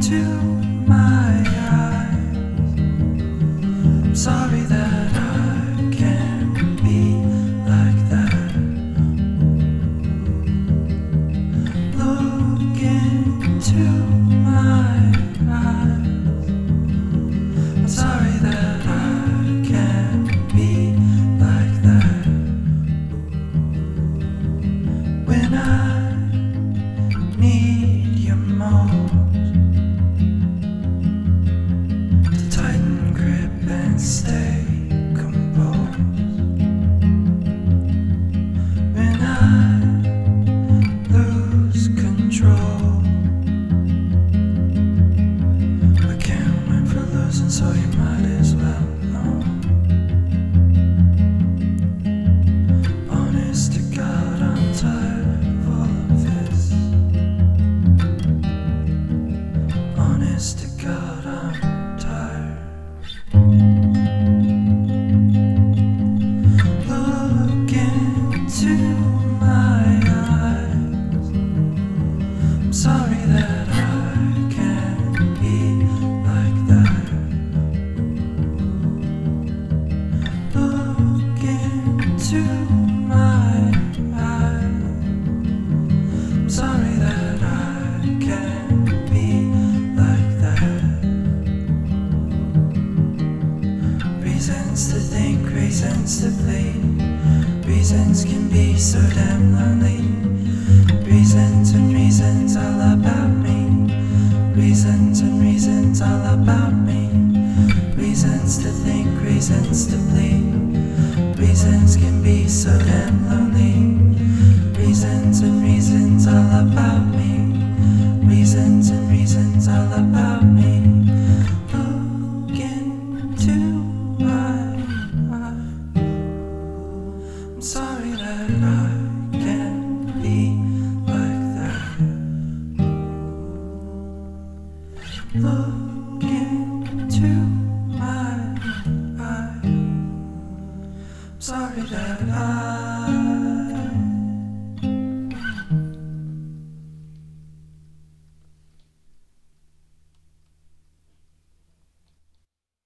into my eyes. I'm sorry that I can't be like that. Look into my eyes. I'm sorry that I can't be like that. When I need you most, to tighten grip and stay composed. When I lose control, I can't win for losing, so you might as well know. Honest to God, I'm tired of all of this. Honest to God, I'm tired. Look into my eyes. I'm sorry that I can't be like that. Look into my eyes. I'm sorry that I can't be like that. Reasons to think, reasons to plead. Reasons can be so damn lonely. Reasons and reasons all about me. Reasons and reasons all about me. Reasons to think, reasons to plead. Reasons can be so damn lonely. Reasons and reasons all about me. Reasons and reasons all about me. Look into my eyes. I'm sorry that I